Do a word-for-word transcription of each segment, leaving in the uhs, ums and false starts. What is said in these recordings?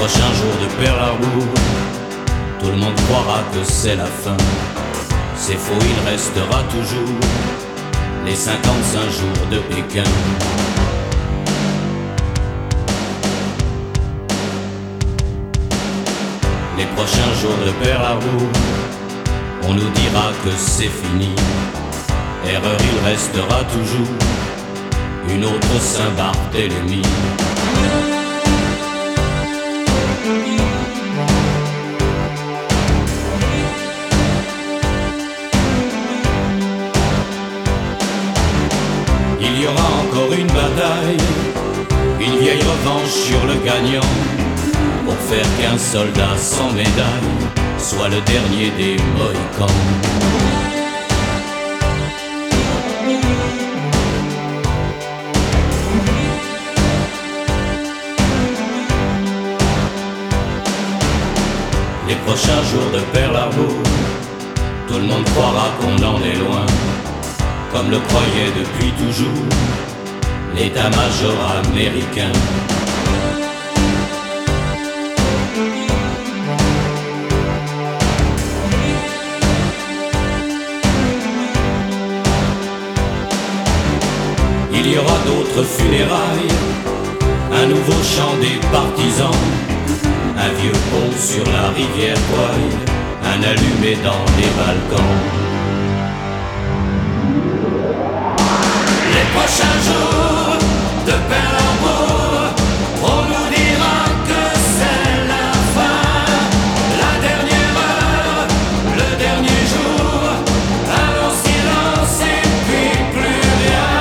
prochains jours de Pearl Harbor, tout le monde croira que c'est la fin. C'est faux, il restera toujours les cinquante-cinq jours de Pékin. Les prochains jours de Pearl Harbor, on nous dira que c'est fini. Erreur, il restera toujours une autre Saint-Barthélemy. Il y aura encore une bataille, une vieille revanche sur le gagnant, pour faire qu'un soldat sans médaille soit le dernier des Mohicans. Les prochains jours de Pearl Harbor, tout le monde croira qu'on en est loin, comme le croyait depuis toujours l'état-major américain. Il y aura d'autres funérailles, un nouveau chant des partisans, un vieux pont sur la rivière Kwai, un allumé dans les Balkans. Les prochains jours de Pearl Harbor, on nous dira que c'est la fin, la dernière heure, le dernier jour, alors silence et puis plus rien.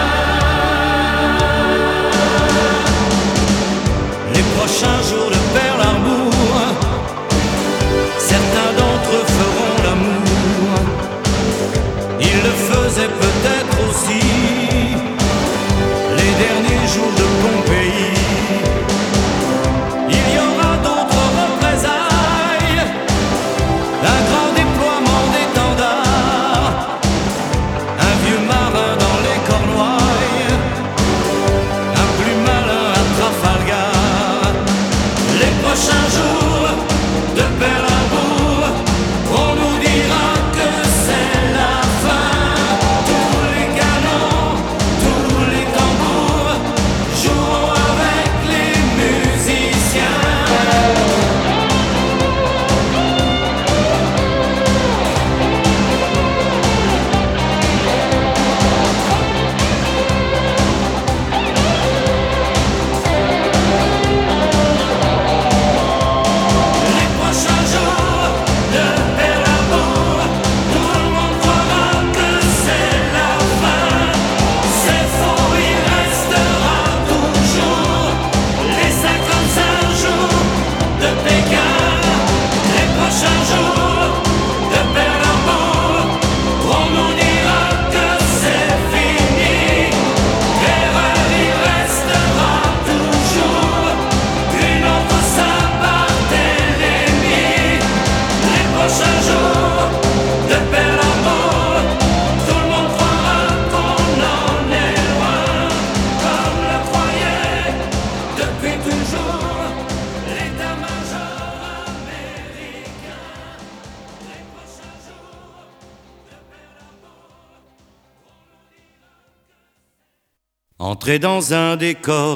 Les prochains jours de Pearl Harbor, certains d'entre eux feront l'amour, ils le faisaient peut-être aussi les derniers jours de Pompéi. Il y aura d'autres représailles, un grand déploiement d'étendards, un vieux marin dans les Cornouailles, un plus malin à Trafalgar. Les prochains jours de Pearl Harbor, on nous dira que c'est la fin. Tous les canons, tous les tambours joueront avec les musiciens. Les prochains jours de Pearl Harbor, tout le monde croira que c'est la fin. C'est faux, il restera toujours les cinquante-cinq jours de Pékin. Les prochains jours de Pearl Harbor, on nous dira que c'est fini. Erreur, il restera toujours une autre Saint-Barthélemy. Les prochains jours de Pearl Harbor, tout le monde croira qu'on en est loin, comme le croyait depuis toujours l'état-major américain. Les prochains jours de Pearl Harbor. Entrer dans un décor